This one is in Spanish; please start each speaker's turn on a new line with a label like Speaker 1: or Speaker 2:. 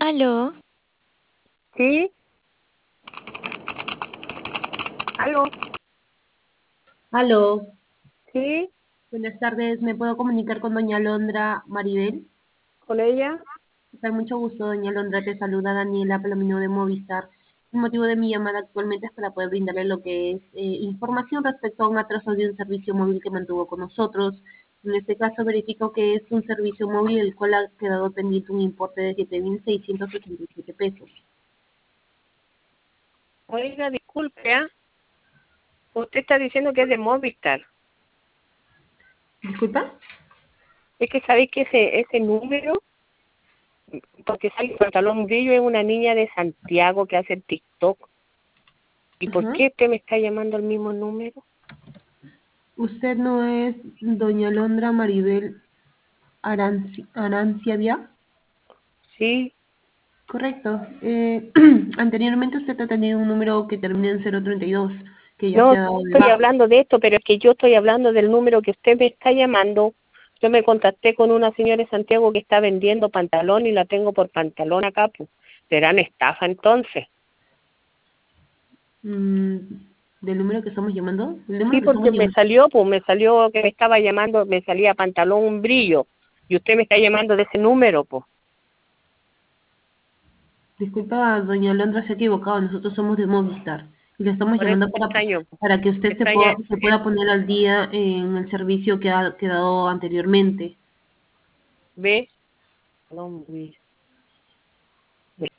Speaker 1: Aló,
Speaker 2: Sí, aló,
Speaker 3: Aló,
Speaker 2: sí,
Speaker 3: buenas tardes. ¿Me puedo comunicar con doña Alondra Maribel?
Speaker 2: con ella.
Speaker 3: ¿Qué tal? Mucho gusto, doña Alondra. Te saluda Daniela Palomino de Movistar. El motivo de mi llamada actualmente es para poder brindarle lo que es información respecto a un atraso de un servicio móvil que mantuvo con nosotros. En este caso verifico que es un servicio móvil el cual ha quedado pendiente un importe de 7.687 pesos.
Speaker 2: Oiga, disculpe, ¿ah? Usted está diciendo que es de Movistar.
Speaker 3: ¿Disculpa?
Speaker 2: Es que sabéis que ese número, porque sale pantalón brillo, es una niña de Santiago que hace TikTok. ¿Y por
Speaker 3: Ajá.
Speaker 2: qué usted me está llamando al mismo número?
Speaker 3: ¿Usted no es doña Alondra Maribel Aranciabia?
Speaker 2: Sí,
Speaker 3: Correcto. Anteriormente usted ha tenido un número que termina en 032, que ya
Speaker 2: no
Speaker 3: se ha dado de
Speaker 2: estoy
Speaker 3: baja.
Speaker 2: hablando de esto, pero es que yo estoy hablando del número que usted me está llamando. Yo me contacté con una señora de Santiago que está vendiendo pantalón y la tengo por pantalón acá, pues. ¿Serán estafa entonces?
Speaker 3: Mm, ¿Del número que estamos llamando? El número
Speaker 2: Sí,
Speaker 3: que estamos
Speaker 2: porque
Speaker 3: llamando.
Speaker 2: me salió que me estaba llamando, me salía pantalón un brillo. Y usted me está llamando de ese número, pues.
Speaker 3: Disculpa, doña Alondra, se ha equivocado. Nosotros somos de Movistar. Y le estamos
Speaker 2: Por eso
Speaker 3: llamando
Speaker 2: me extraño, po.
Speaker 3: para que
Speaker 2: Me
Speaker 3: usted
Speaker 2: extraña.
Speaker 3: se pueda poner al día en el servicio que ha quedado anteriormente.
Speaker 2: ¿Ve? Pantalón brillo.